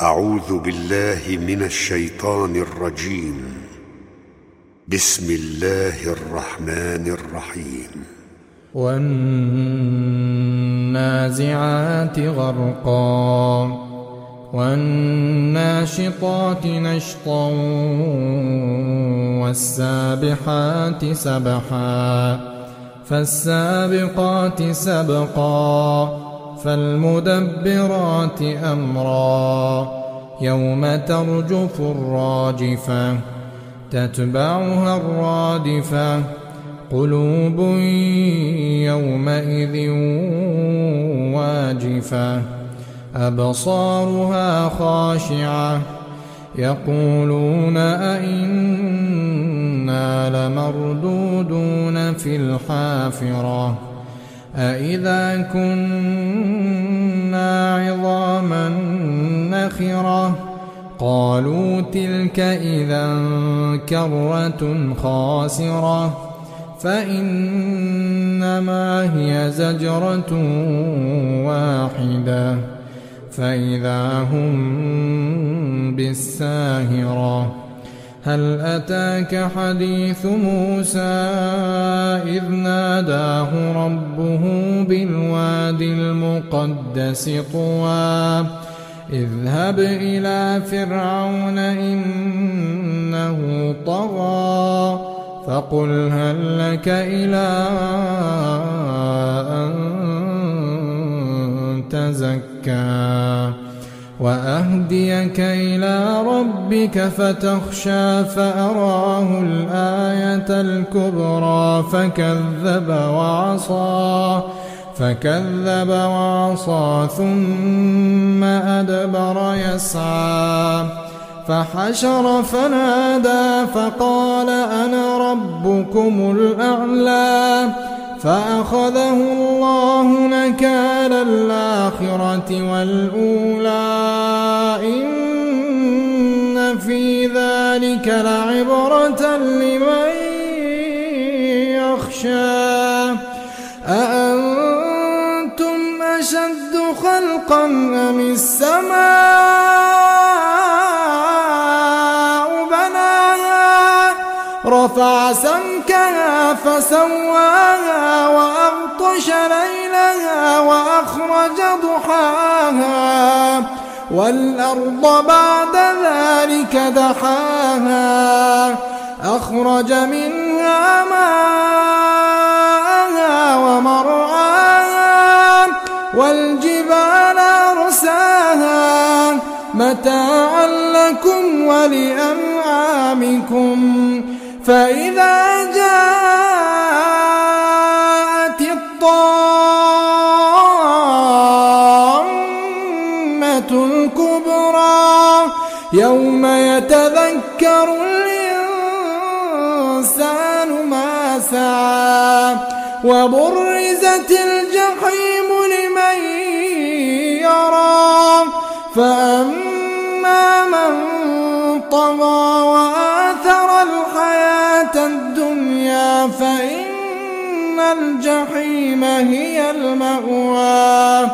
أعوذ بالله من الشيطان الرجيم. بسم الله الرحمن الرحيم. والنازعات غرقا والناشطات نشطا والسابحات سبحا فالسابقات سبقا فالمدبرات أمرا يوم ترجف الراجفة تتبعها الرادفة قلوب يومئذ واجفة أبصارها خاشعة يقولون أئنا لمردودون في الحافرة أئذا كنا عظاما نخرة قالوا تلك إذا كرة خاسرة فإنما هي زجرة واحدة فإذا هم بالساهرة هل أتاك حديث موسى إذ ناداه ربه بالواد المقدس طوى اذهب إلى فرعون إنه طغى فقل هل لك إلى أن تزكى وأهديك إلى ربك فتخشى فأراه الآية الكبرى فكذب وعصى ثم أدبر يسعى فحشر فنادى فقال أنا ربكم الأعلى فأخذه الله نكال الآخرة والأولى إن في ذلك لعبرة لمن يخشى أأنتم أشد خلقا أم السماء بناها رفع سمكها فسواها وأغطش ليلها وأخرج ضحاها والأرض بعد ذلك دحاها أخرج منها ماءها ومرعاها والجبال أرساها متاعا لكم ولأنعامكم فإذا جاءت الطامة الكبرى يوم يتذكر الإنسان ما سعى وبرزت الجحيم لمن يرى فأما من طغى وآثر الحياة الدنيا فإن الجحيم هي المأوى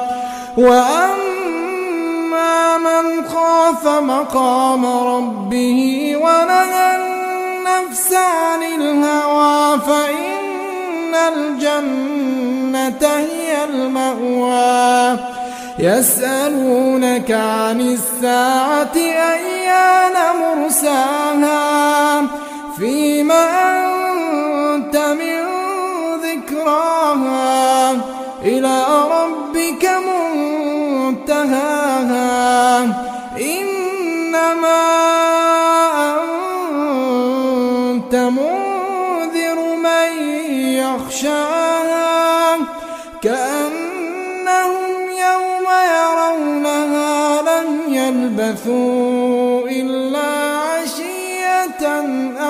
وأما من خاف مقام ربه ونهى النفس عن الهوى فإن الجنة هي المأوى يسألونك عن الساعة أيان مرساها فيما أنت من ذكراها إلى ربك منتهاها إنما أنت منذر من يخشاها كأنهم يوم يرونها لم يلبثوا إلا عشية